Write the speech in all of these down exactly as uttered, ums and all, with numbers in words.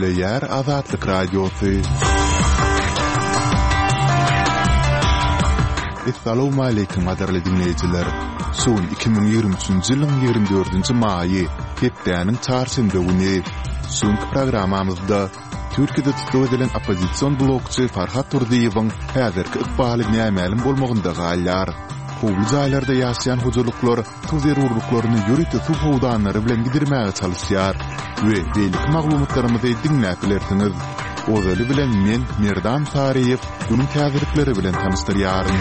Ýer Azatlyk Radiosu. Assalamu alaykum adarly dinleýijiler. Son iki bin ýygrimi üçinji ýylyň ýigirmi dördünji maýy hepdeniň çarşamba güni soňky programmamyzda Türkiýede tutulýan edilen opozisiýon blokçy Farhat Turdiýewiň häzirki ykbaly nämälim bolmagynda gaýlar. Howly jaýlarda ýaşaýan hojalyklar tüzer urluklaryny ýürütip howdanlary bilen gidirmäge çalyşýar we beýlik maglumatlarymyzy dinläp bilersiňiz. Ozaly bilen men Merdan Sariýew bunyň täzirlikleri bilen tanışdyrýarym.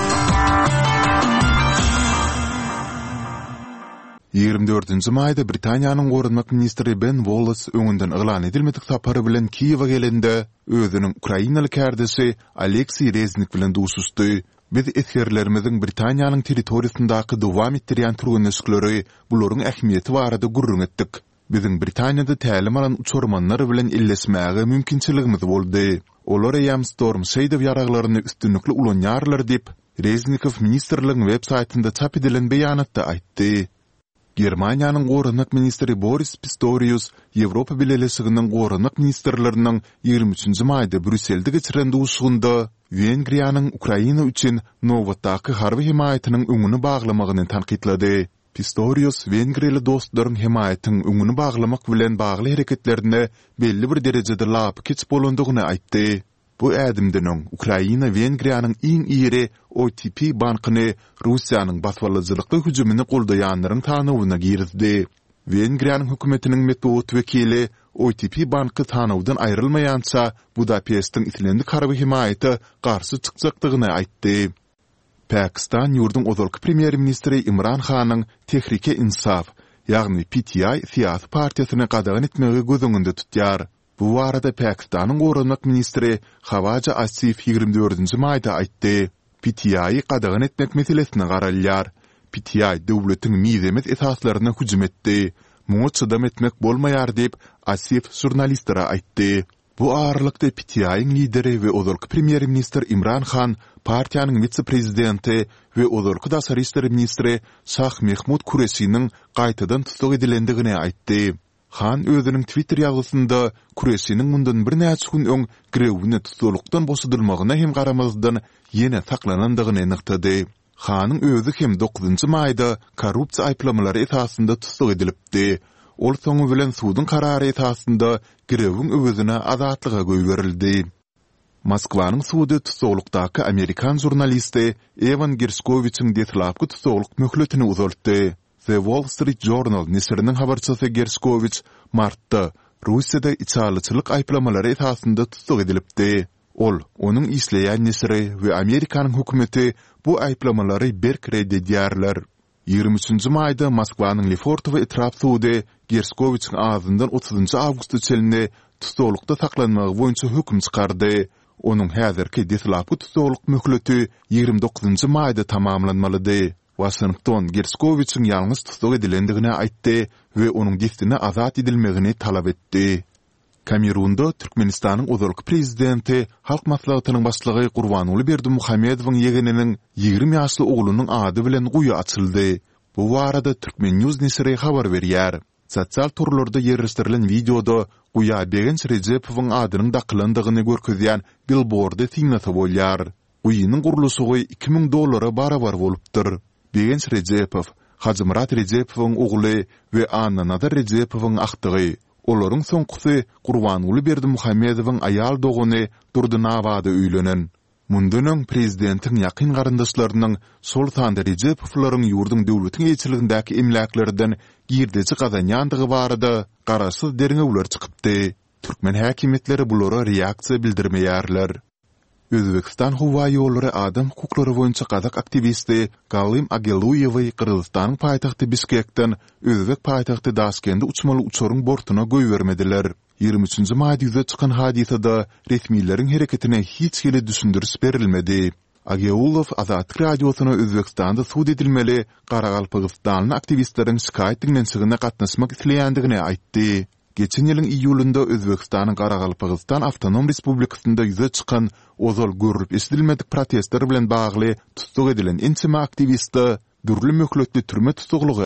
ýygrimi dördünji maýda Britaniýanyň Gorunmak ministri Ben Wallace öňünden yglan edilmedik sapary bilen Kiýewe gelende özüniň Ukrainaly kärdesi Aleksey Reznik bilen duşuşdy. Biz eskerlerimiziň Britaniýanyň territoriýasyndaky dowam etdirýän türgünleşikleri bularyň ähmiýeti barada gurrun etdik. Biziň Britaniýada tälim alan uçurmanlar bilen illesmäge mümkinçiligimiz boldy. Olar ýam Storm Shadow ýaraglaryny üstünlikli ulanýarlar dip Reznikow ministrligiň web saýtynda çap edilen beýanatda aýtdy. Germaniýanyň Gorunmak ministri Boris Pistorius Ýewropa Birleşiginiň Gorunmak ministrleriniň ýygrimi üçinji maýda Brüsselde geçiren duşugynda Wengriýanyň Ukraina üçin nowatdaky harby himayatynyň öňüni baglamagyny tanqidlady. Pistorius Wengriýeli dostlaryň himayatynyň öňüni baglamak bilen bagly hereketlerine belli bir derejede lap keç bolandygyny aýtdy. Bu ädimden Ukraina Wengriýanyň iň iri O T P bankyny Russiýanyň baswalyjylykly hüjümini goldaýanlaryň tanawyna girdi. Wengriýanyň hökümetiniň metbuat wekili O T P banky tanawdan aýrylmaýança Budapestiň itilendik harby himayaty garşy çykjakdygyny aýtdy. Pakistan ýurdun ozalky premier ministri Imran Khanyň Tehrike Insaf, ýagny P T I siyasi partiýasyny gadagan etmegi gözüňünde tutýar. Bu arada Pakistanyň Gorunmak ministri Hawaja Asif ýygrimi dördünji maýda aýtdy. P T I gadagan etmek meselesine garalýar. P T I döwletiň mizemet esaslaryna hüjüm etdi. Muňa çydam etmek bolmaýar diýip Asif jurnalistlere aýtdy. Bu ağırlıkta P T I'ň lideri we ozalky premier ministr Imran Khan, partiýanyň vitse-prezidenti we ozalky daşary işler ministri Şah Mehmud Kureşiniň gaýtadan tutuk edilendigini aýtdy. Khan özüniň Twitter ýazgysynda Kureşiniň mundan bir näçe gün öň grewine tutulukdan boşadylmagyna hem garamazdan ýene saklanandygyny anyktady. Khanyň özü hem dokuzunji maýda korrupsiýa aýplamalary esasynda tutuk edilipdi. Ol soňu bilen suwdyň karary esasynda grewiň öwüzine azatlyga goýberildi. Moskwanyň suwdy tutuklukdaky Amerikan jurnalisti Evan Gershkoviçiň detlapky tutukluk möhletini uzaltdy. The Wall Street Journal nesriniň habarçysy Gershkoviç martda Russiýada içalyçylyk aýplamalary esasynda tutuk edilipdi. Ol, onuň isleýän nesri we Amerikanyň hökümeti bu aýplamalary berk reddedýärler. ýygrimi üçinji maýda Moskwanyň Lefortow etrap suwdy Gershkoviçiň ağzyndan otuzunji awgust çelinde tutuklukda saklanmagy boýunça höküm çykardy. Onuň häzirki detlapky tutukluk möhleti ýygrimi dokuzunji maýda tamamlanmalydy. Washington Gershkoviçiň ýalňyz tutuk edilendigini aýtdy we onuň giftine azat edilmegini talap etdi. Kamerunda Türkmenistanyň ozalky prezidenti halk maslahatynyň başlygy Gurbanuly Berdimuhammedowyň ýegeniniň ýygrimi ýaşly oglunyň ady bilen guýa açyldy. Bu barada Türkmen News nesri habar berýär. Sosial turlarda ýerleşdirilen videoda guýa Begenç Rejepowyň adynyň daklandygyny görkezýän billboardy tiňnata bolýar. Guýynyň gurulşy iki ming dollara barabar bolupdyr. Begenç Rejepow, Hacımrat Rejepowyň ogly we Anna Nadar Rejepowyň agtygy. Olaryň soňkusy Gurbanuly Berdimuhammedowyň aýal dogany Durdynawada öýlenen. Mundan prezidentiň ýakyn garandaşlarynyň Sultan Rejepowlaryň ýurdun döwletiň ýeçiligindäki emlaklardan girdeji gazanýandygy barada garaşsyz derňewler çykypdy. Türkmen häkimetleri bulara reaksiýa bildirmeýärler. Özbekistan Howa ýollary adam hukuklary boýunça gazak aktivisti Galim Ageluyewy Kyrgyzstanyň paýtagty Bişkekden Özbek paýtagty Daşkende uçmaly uçuryň bortuna goýbermediler. ýygrimi üçinji maýda ýüze çykan hadisada resmiýetleriň hereketine hiç hili düşündürüş berilmedi. Ageulov Azatlyk radiosyna Özbekistanda suwd edilmeli Garagalpagystanyň aktivistleriň şikaýetiniň çygyna gatnaşmak isleýändigini aýtdy. Geçen ýylyň iýulynda Özbekistanyň Garagalpagistan Awtonom Respublikasynda ýüze çykan ozal görüp eşidilmedik protestler bilen bagly tutuk edilen inçime aktivisti dürli möhletli türme tutuklugy